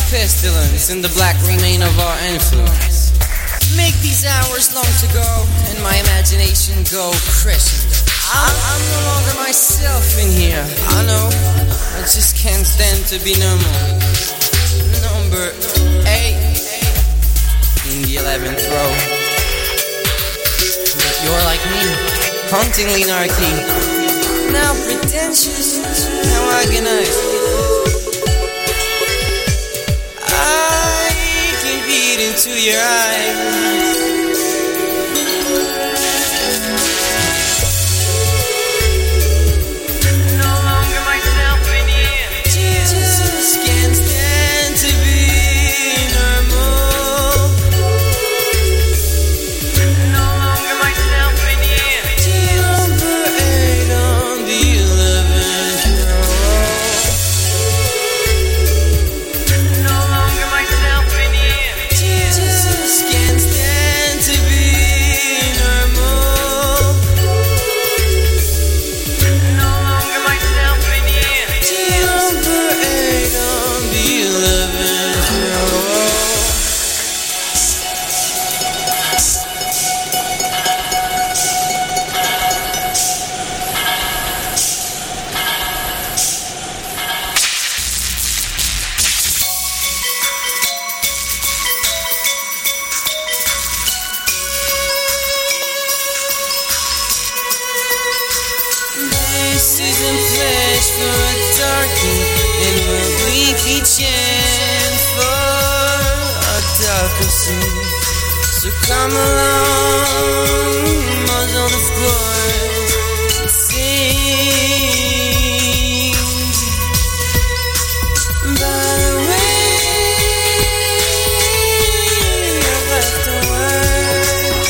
pestilence and the black remain of our influence. Make these hours long to go and my imagination go crescendo. I'm no longer myself in here. I know, I just can't stand to be normal. Number 8 in the 11th row. But you're like me, hauntingly narky. Now pretentious, now agonized. I can beat into your eyes. So come along, muzzle the floor, sing. By the way, I've left a word.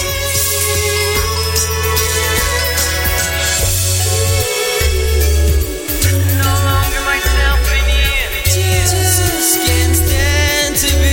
No longer myself in here. Jesus can't stand to be.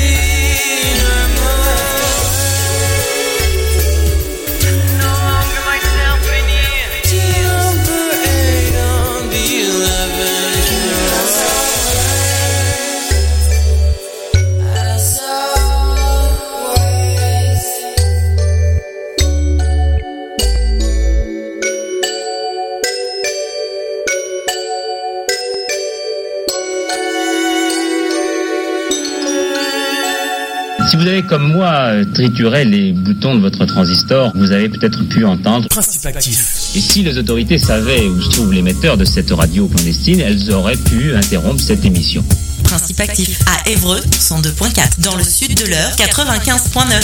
Si vous avez comme moi trituré les boutons de votre transistor, vous avez peut-être pu entendre Principe actif. Et si les autorités savaient où se trouve l'émetteur de cette radio clandestine, elles auraient pu interrompre cette émission. Principe actif à Évreux 102.4, dans le sud de l'Eure 95.9.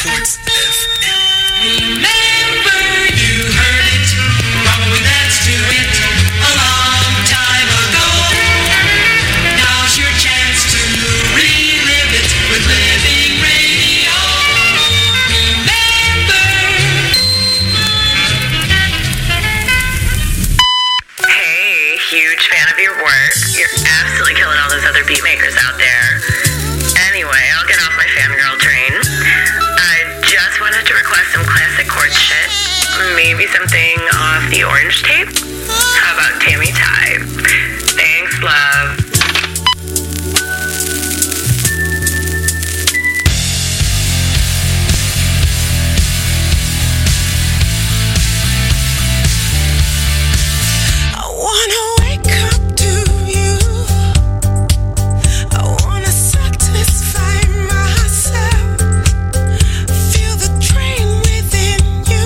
écoute. Remember you heard it, probably danced to it a long time ago. Now's your chance to relive it with Living Radio. Remember. Hey, huge fan of your work. You're absolutely killing all those other beat makers out there. Anyway, I'll get off my fangirl train. I just wanted to request some classic chord shit. Maybe something off the Orange tape? How about Tammy Ty? Thanks, love. I wanna wake up to you. I wanna satisfy myself. Feel the dream within you.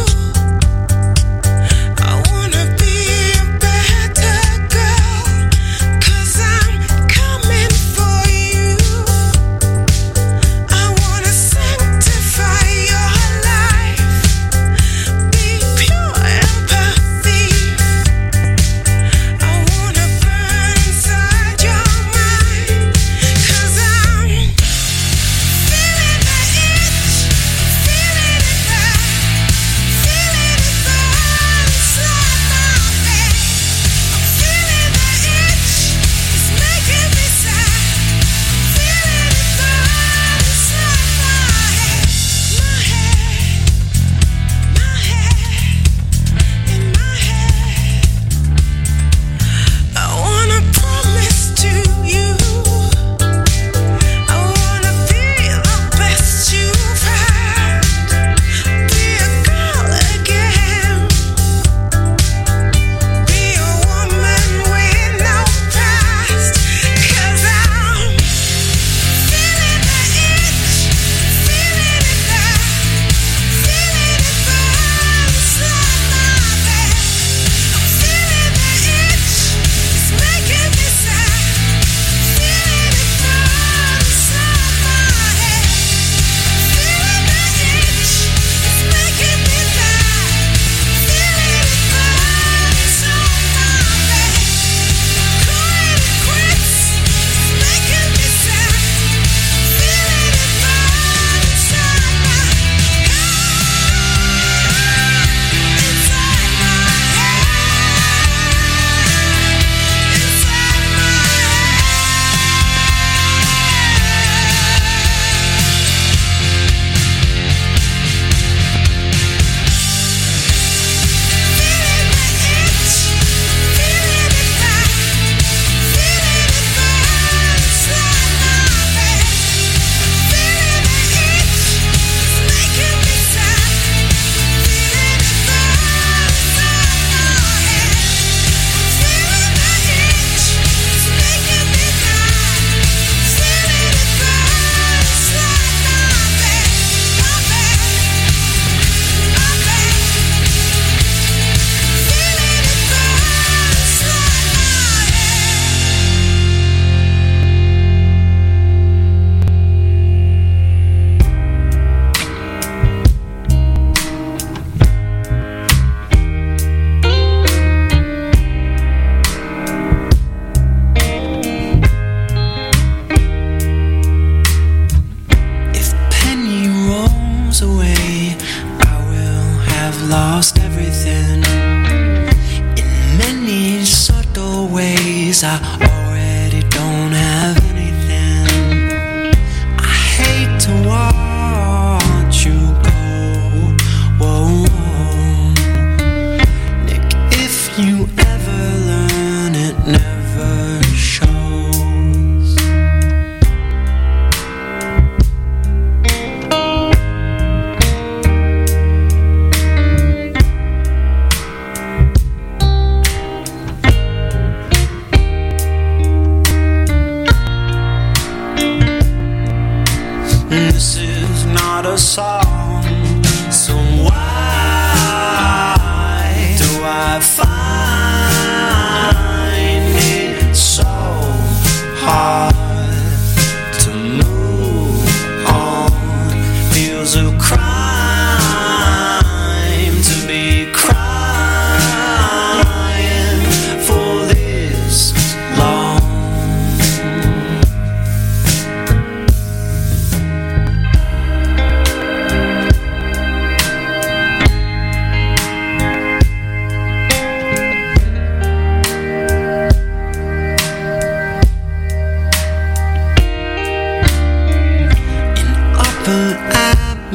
I wanna be a better girl, 'cause I'm coming for you. I wanna sanctify your life. Be pure empathy. I wanna burn inside your mind, 'cause I'm feeling the itch, feeling it burn, feeling it burn inside my head. I'm feeling the itch, it's making me sad. Feeling it burn inside my head, my head, in my head. I wanna promise to you. I wanna be the best you've had. Be a girl again. Be a woman with no past. 'Cause I'm feeling the itch, feeling it burn, feeling it burn inside my head. I'm feeling the itch, it's making me sad. Feeling it burn inside my head. Feeling the itch, it's making me mad. Feeling it burn inside my head. Calling it quits, it's making me sad. Feeling it burn inside my head. Inside my head. Inside my feeling the itch, feeling it back, feeling it burn inside my head. Feeling the itch, it's making me sad. Feeling it burn inside my head. Feeling the itch, it's making me mad. Feeling it burn inside my head, my bed, my bed. Feeling it burn inside my If penny rolls away, I will have lost everything. In many subtle ways, I already don't have anything. I hate to watch you go. Whoa, whoa. Nick, if you ever learn, it never shows. This is not a song, so why do I find it so hard to move on? Feels of crying.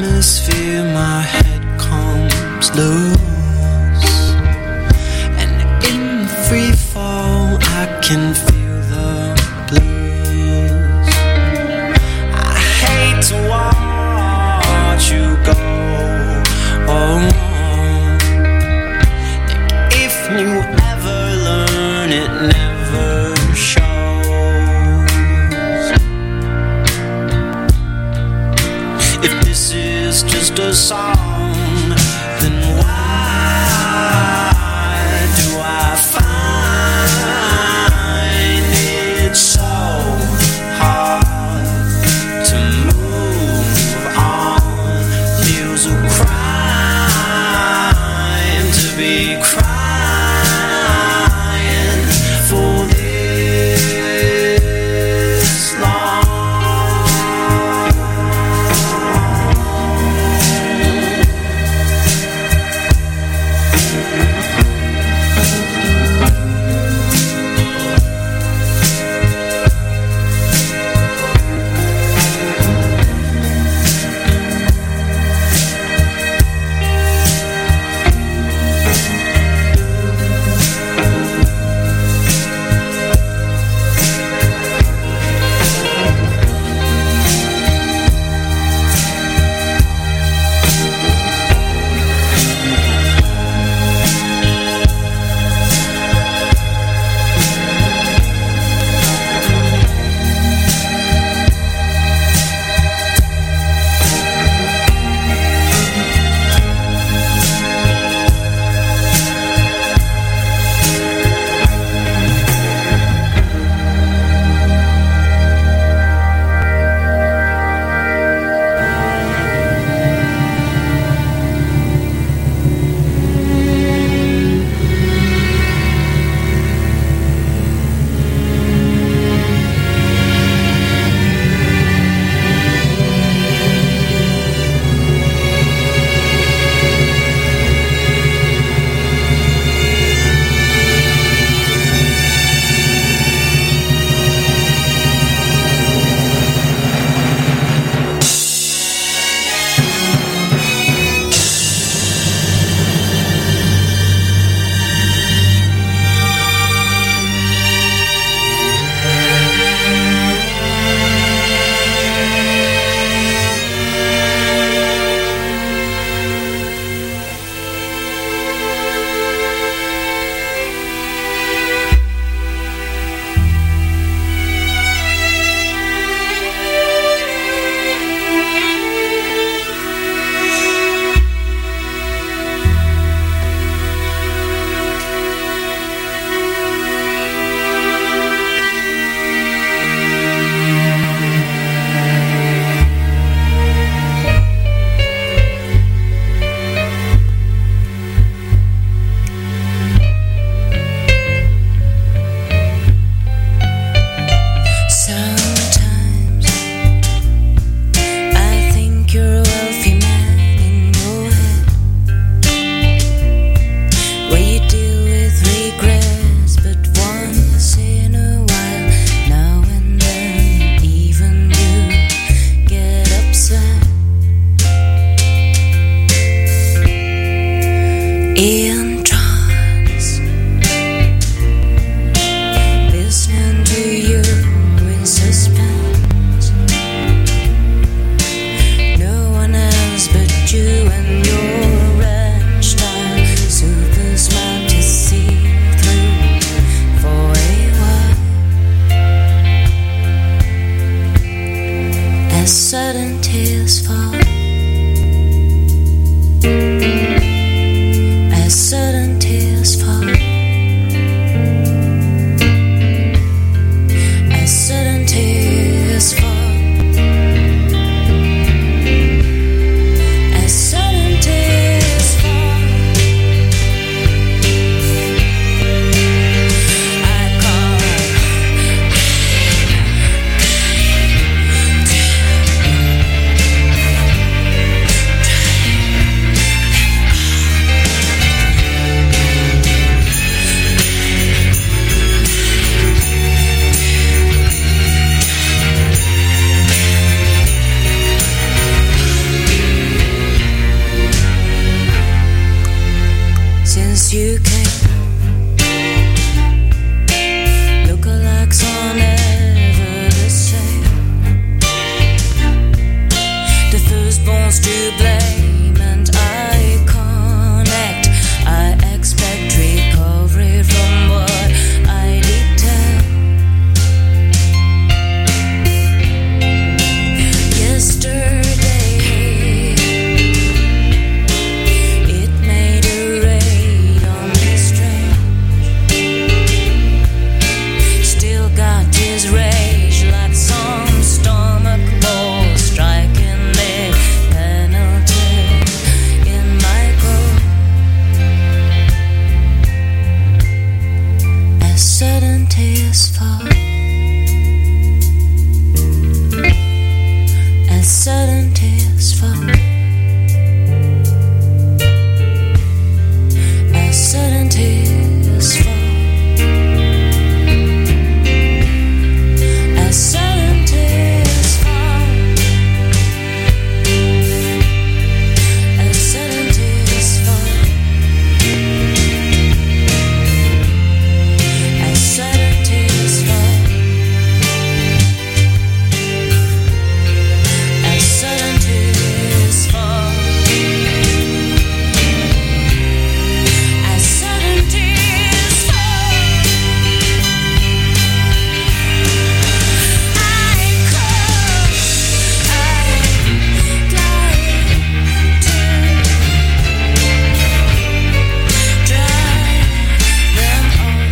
atmosphere, my head comes loose, and in free fall I can feel the blues. I hate to watch you go. Oh, if you ever learn, it never shows. If this is just a song, then why do I find it so hard to move on? Feels a crime to be crying for this long. As you came. Lookalikes are never the same. The firstborns to blame, and I connect. I expect recovery from what I did tell. Yesterday, it made a raid on me strange. Still got his rage like some stomach ball striking me penalty in my coat. As sudden tears fall, as sudden tears fall, as sudden tears fall, as sudden tears fall, as sudden tears fall, as sudden tears fall, as sudden tears fall, as sudden tears fall. I come, I glide to dry them all.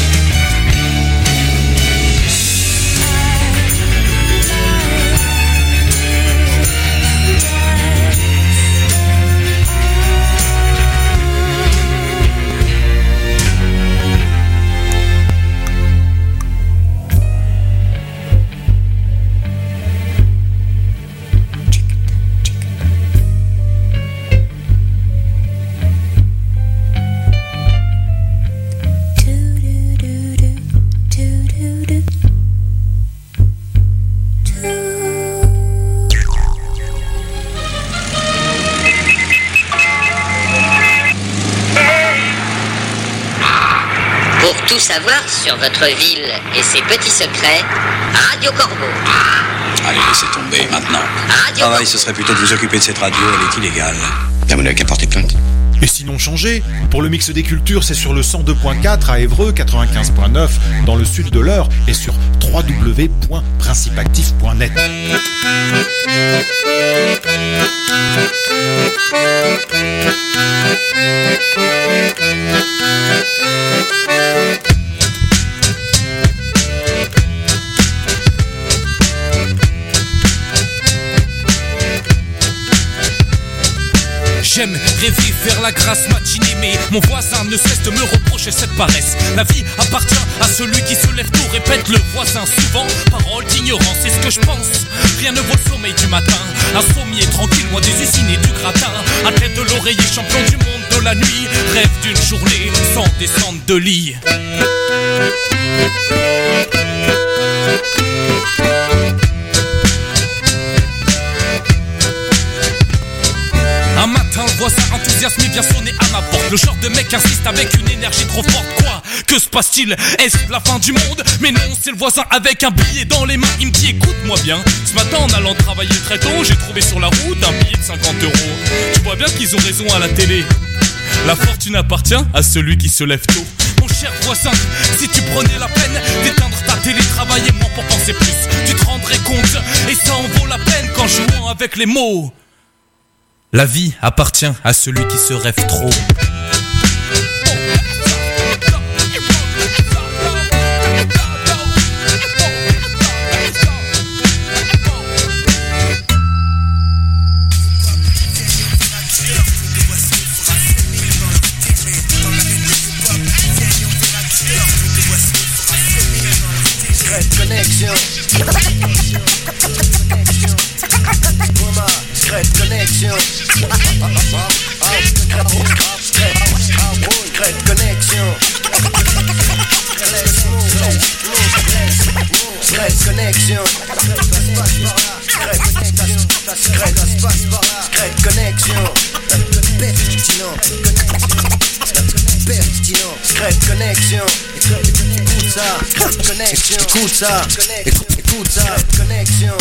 Pour tout savoir sur votre ville et ses petits secrets, Radio Corbeau. Allez, laissez tomber maintenant. Radio Travail, ce serait plutôt de vous occuper de cette radio, elle est illégale. Vous n'avez qu'à porter plainte. Et sinon changez. Pour le mix des cultures, c'est sur le 102.4 à Évreux, 95.9 dans le sud de l'Eure et sur www.principactif.net. J'aime rêver, faire la grasse matinée, mais mon voisin ne cesse de me reprocher cette paresse. La vie appartient à celui qui se lève tôt, répète le voisin souvent. Parole d'ignorance, c'est ce que je pense. Rien ne vaut le sommeil du matin. Insomnié, tranquille, loin des usines et du gratin. À tête de l'oreiller, champion du monde de la nuit. Rêve d'une journée sans descendre de lit. Un matin, le voisin enthousiasmé vient sonner à ma porte. Le genre de mec insiste avec une énergie trop forte. Quoi? Que se passe-t-il? Est-ce la fin du monde? Mais non, c'est le voisin avec un billet dans les mains. Il me dit écoute-moi bien. Ce matin, en allant travailler très tôt, j'ai trouvé sur la route un billet de 50 €. Tu vois bien qu'ils ont raison à la télé. La fortune appartient à celui qui se lève tôt. Mon cher voisin, si tu prenais la peine d'éteindre ta télé, travailler moins pour penser plus, tu te rendrais compte. Et ça en vaut la peine qu'en jouant avec les mots. La vie appartient à celui qui se rêve trop. Connexion. Secret connexion. Secret connexion. Secret connexion. Secret connexion. pertinent. Secret connexion. Écoute ça. Connexion. Écoute ça. Écoute ça. Connexion.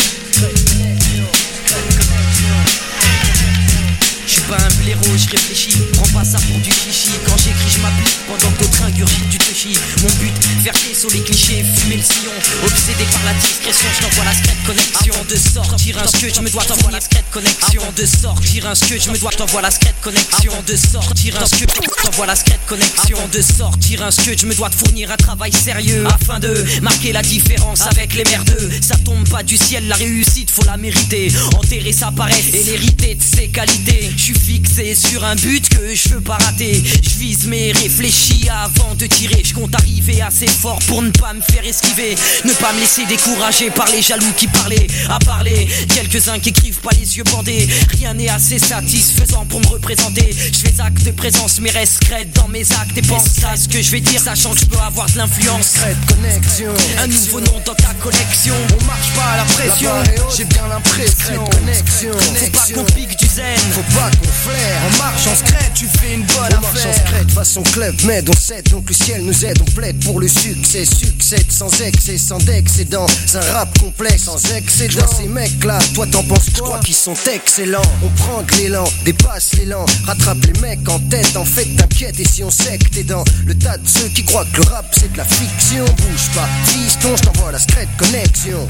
Je suis pas un blaireau, je réfléchis, prends pas ça pour du chichi. Quand j'écris je m'applique pendant qu'autre ingurgite du touchy. Mon but, faire sur les clichés, fumer le sillon. Obsédé par la discrétion, je t'envoie la secrète connexion. Avant de sortir un scud, je me dois t'envoie la secrète connexion. Avant de sortir un scud, je me dois t'envoie la secrète connexion. Avant de sortir un scud, t'envoie la secrète connexion. Avant de sortir un scud, je me dois te fournir un travail sérieux afin de marquer la différence avec les merdeux. Ça tombe pas du ciel, la réussite faut la mériter. Enterrer sa paresse et l'hériter de ses qualités. Je suis fixé sur un but que je veux pas rater. Je vise mais réfléchis avant de tirer. Je compte arriver assez fort pour ne pas me faire esquiver. Ne pas me laisser décourager par les jaloux qui parlaient. À parler, quelques-uns qui écrivent pas les yeux bandés. Rien n'est assez satisfaisant pour me représenter. Je fais acte de présence mais reste secrète dans mes actes et pense à ce que je vais dire, sachant que je peux avoir de l'influence. Secret connexion. Un nouveau nom dans ta collection. On marche pas à la pression. J'ai bien l'impression. Connexion. Faut pas qu'on pique du zen. Faut pas qu'on flaire. En marche en secret, tu fais une bonne on marche en secret, façon club, mais on cède. Donc le ciel nous aide, on plaide pour le succès. Succède sans excès, sans d'excédent. Un rap complexe, sans excédent. Je vois ces mecs là, toi t'en penses quoi? Je crois qu'ils sont excellents. On prend de l'élan, dépasse l'élan. Rattrape les mecs en tête, en fait t'inquiète. Et si on sait que t'es dans le tas de ceux qui croient que le rap c'est de la fiction. Bouge pas, fiston, je t'envoie la secrète connexion.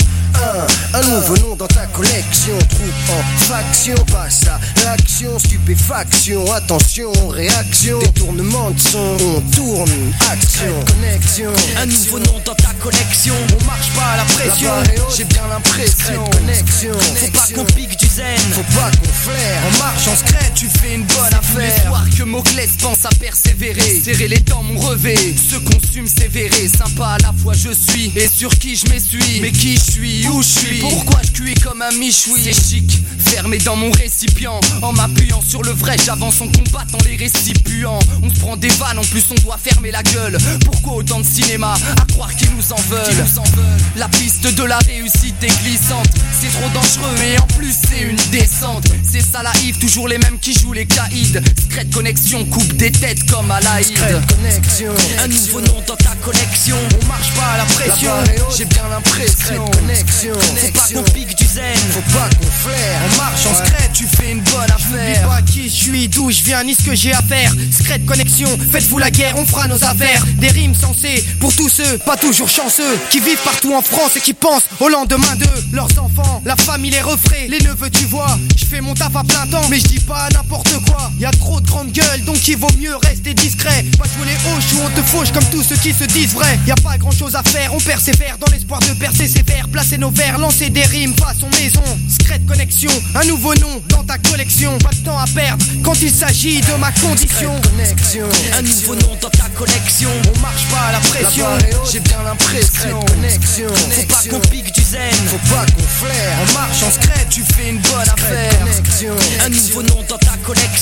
Un nouveau nom dans ta collection. Troupe en faction, passe à l'action. Stupéfaction, attention, réaction. Détournement de son, on tourne, action. Connexion. Un nouveau nom dans ta collection. On marche pas à la pression. J'ai bien l'impression. Connexion. Faut pas qu'on pique du zen. Faut pas qu'on flaire. En marche en secret, tu fais une bonne affaire. L'espoir que Moclès pense à persévérer. Serrer les dents, mon revêt. Se consume sévéré. Sympa à la fois je suis. Et sur qui je m'essuie. Mais qui je suis, où je suis. Pourquoi je cuis comme un michoui. C'est chic, fermé dans mon récipient. En m'appuyant sur le vrai, j'avance en combattant les récipients. On se prend des vannes, en plus on doit fermer la gueule. Pourquoi autant de cinéma, à croire qu'ils nous en veulent. La piste de la réussite est glissante. C'est trop dangereux et en plus c'est une descente. C'est ça la Yves, toujours les mêmes qui jouent les caïds. Secret connexion, coupe des têtes comme à la Secret connexion. Un nouveau nom dans ta collection. On marche pas à la pression. J'ai bien l'impression. Connexion. Faut pas qu'on pique du zen. Faut pas qu'on flaire. En marche en secret, tu fais une bonne affaire. Pas qui je suis, d'où je viens, ni ce que j'ai à faire. Secret connexion, faites-vous la guerre, on fera nos affaires. Des rimes sensées pour tous ceux, pas toujours chanceux, qui vivent partout en France et qui pensent au lendemain d'eux. Leurs enfants, la famille, les refraits, les neveux, tu vois. Je fais mon taf à plein temps, mais je dis pas n'importe quoi. Y a trop de grandes gueules, donc il vaut mieux rester discret. Pas jouer les hoches ou on te fauche comme tous ceux qui se disent vrais. Y a pas grand chose à faire, on persévère dans l'espoir de percer ses vers. Placer nos vers, lancer des rimes façon maison. Secret connexion, un nouveau nom dans ta collection. Pas de temps à perdre quand il s'agit de ma condition. Connexion. Un nouveau nom dans ta collection. On marche pas à la pression. J'ai bien l'impression. Connexion. Faut pas qu'on pique du zen. Faut pas qu'on flaire. En marche en secret, tu fais une bonne affaire. Connexion. Un nouveau nom dans ta collection.